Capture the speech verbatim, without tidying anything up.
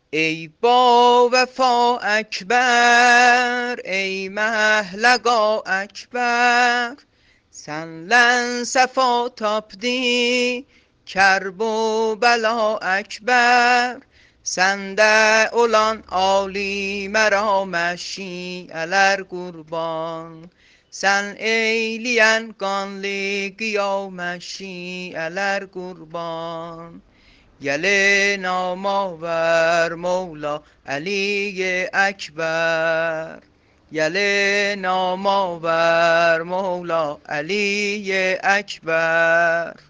ای با وفا اکبر، ای مهلگا اکبر، senle sefa tapdi kerb و bela ekber. Sende olan Ali merا meşi'eler kurban. Sen eyleyen kanlı kıyamet şi'eler kurban. گله نامآور مولا علی اکبر، گله نامآور مولا علی اکبر.